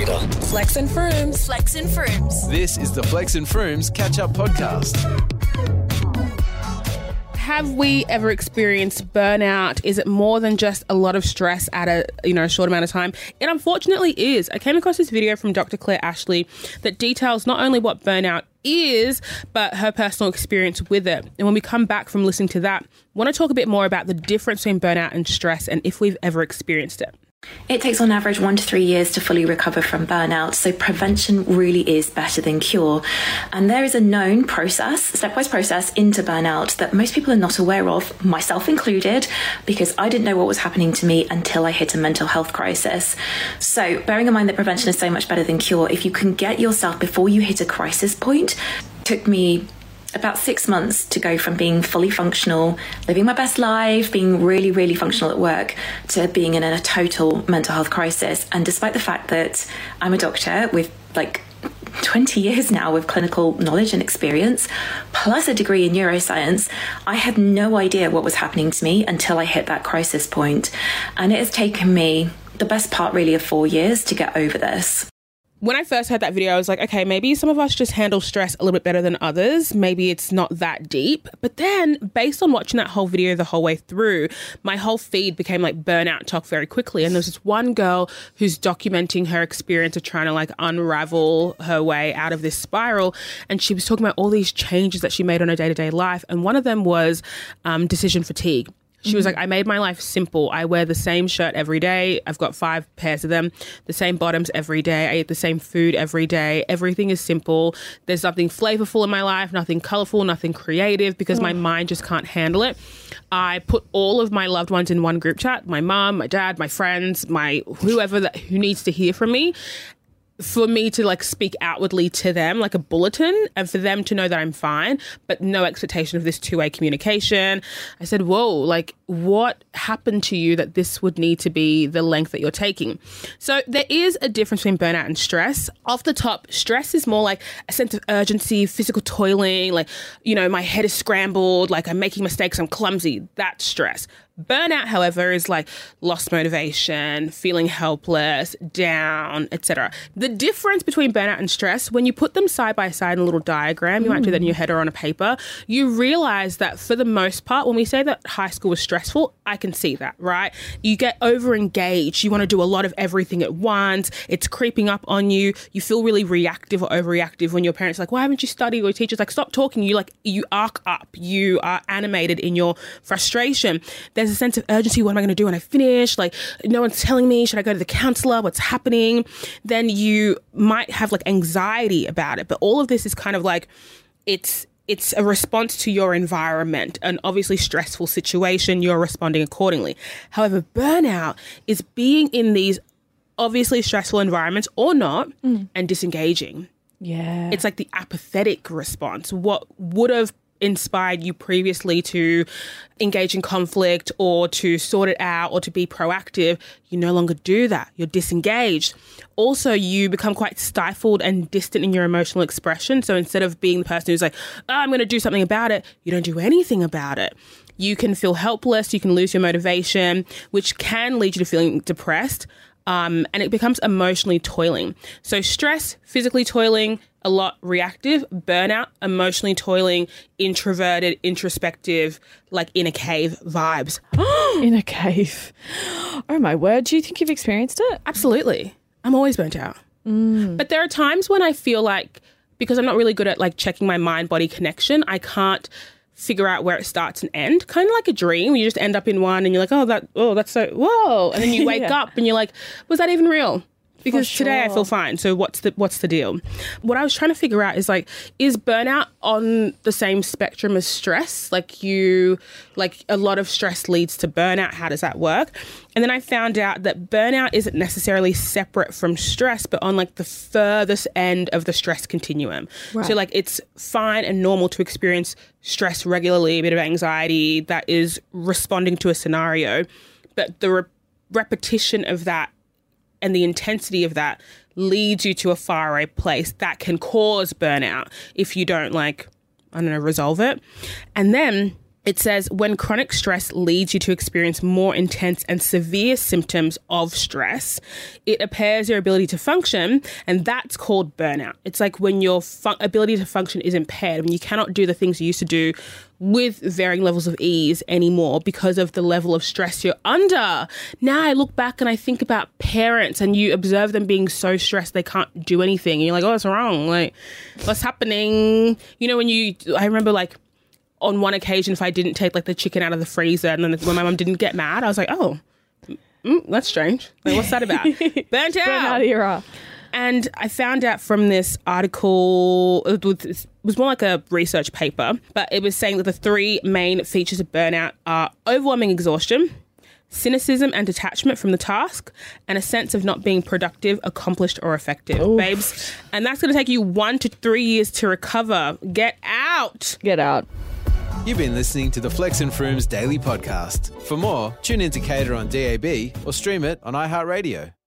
later. Flex and Frooms. Flex and Frooms. This is the Flex and Frooms Catch-Up Podcast. Have we ever experienced burnout? Is it more than just a lot of stress at a short amount of time? It unfortunately is. I came across this video from Dr. Claire Ashley that details not only what burnout is, but her personal experience with it. And when we come back from listening to that, I want to talk a bit more about the difference between burnout and stress and if we've ever experienced it. It takes on average 1 to 3 years to fully recover from burnout, so prevention really is better than cure. And there is a known process, stepwise process into burnout that most people are not aware of, myself included, because I didn't know what was happening to me until I hit a mental health crisis. So bearing in mind that prevention is so much better than cure, if you can get yourself before you hit a crisis point, it took me about 6 months to go from being fully functional, living my best life, being really, really functional at work, to being in a total mental health crisis. And despite the fact that I'm a doctor with 20 years now with clinical knowledge and experience, plus a degree in neuroscience, I had no idea what was happening to me until I hit that crisis point. And it has taken me the best part really of 4 years to get over this. When I first heard that video, I was like, okay, maybe some of us just handle stress a little bit better than others. Maybe it's not that deep. But then based on watching that whole video the whole way through, my whole feed became like burnout talk very quickly. And there was this one girl who's documenting her experience of trying to unravel her way out of this spiral. And she was talking about all these changes that she made on her day-to-day life. And one of them was decision fatigue. She was like, I made my life simple. I wear the same shirt every day. I've got 5 pairs of them, the same bottoms every day. I eat the same food every day. Everything is simple. There's nothing flavorful in my life, nothing colorful, nothing creative, because my mind just can't handle it. I put all of my loved ones in one group chat, my mom, my dad, my friends, my whoever who needs to hear from me, for me to speak outwardly to them like a bulletin and for them to know that I'm fine, but no expectation of this two-way communication. I said, whoa, what happened to you that this would need to be the length that you're taking? So there is a difference between burnout and stress. Off the top, stress is more like a sense of urgency, physical toiling, my head is scrambled, I'm making mistakes, I'm clumsy. That's stress. Burnout, however, is lost motivation, feeling helpless, down, etc. The difference between burnout and stress, when you put them side by side in a little diagram, you might do that in your head or on a paper, you realize that for the most part, when we say that high school was stressful, I can see that, right? You get over-engaged. You want to do a lot of everything at once. It's creeping up on you. You feel really reactive or overreactive when your parents are like, why haven't you studied? Or your teacher's like, stop talking. You arc up. You are animated in your frustration. There's a sense of urgency. What am I going to do when I finish? No one's telling me. Should I go to the counselor? What's happening? Then you might have anxiety about it. But all of this is kind of it's a response to your environment, an obviously stressful situation. You're responding accordingly. However, burnout is being in these obviously stressful environments or not and disengaging. Yeah. It's the apathetic response. What would have inspired you previously to engage in conflict or to sort it out or to be proactive, you no longer do that. You're disengaged. Also, you become quite stifled and distant in your emotional expression. So instead of being the person who's I'm going to do something about it, you don't do anything about it. You can feel helpless. You can lose your motivation, which can lead you to feeling depressed. And it becomes emotionally toiling. So stress, physically toiling, a lot reactive. Burnout, emotionally toiling, introverted, introspective, in a cave vibes. In a cave. Oh my word. Do you think you've experienced it? Absolutely. I'm always burnt out. But there are times when I feel because I'm not really good at checking my mind-body connection, I can't figure out where it starts and ends. Kind of like a dream. You just end up in one and you're that's so, whoa. And then you wake up and you're like, was that even real? Because today I feel fine. So what's the deal? What I was trying to figure out is is burnout on the same spectrum as stress? A lot of stress leads to burnout. How does that work? And then I found out that burnout isn't necessarily separate from stress, but on the furthest end of the stress continuum. Right. So it's fine and normal to experience stress regularly, a bit of anxiety that is responding to a scenario, but the repetition of that and the intensity of that leads you to a faraway place that can cause burnout if you don't resolve it. And then It says, when chronic stress leads you to experience more intense and severe symptoms of stress, it impairs your ability to function, and that's called burnout. It's like when your ability to function is impaired, when you cannot do the things you used to do with varying levels of ease anymore because of the level of stress you're under. Now I look back and I think about parents, and you observe them being so stressed they can't do anything. And you're like, oh, what's wrong? Like, what's happening? You know, I remember like, on one occasion, if I didn't take like the chicken out of the freezer, and then when my mum didn't get mad, I was like, oh, that's strange. Like, what's that about? Burnt out. Burnout era. And I found out from this article, it was more like a research paper, but it was saying that the 3 main features of burnout are overwhelming exhaustion, cynicism and detachment from the task, and a sense of not being productive, accomplished, or effective. Oof. Babes. And that's going to take you 1 to 3 years to recover. Get out. Get out. You've been listening to the Flex and Frooms Daily Podcast. For more, tune in to Cater on DAB or stream it on iHeartRadio.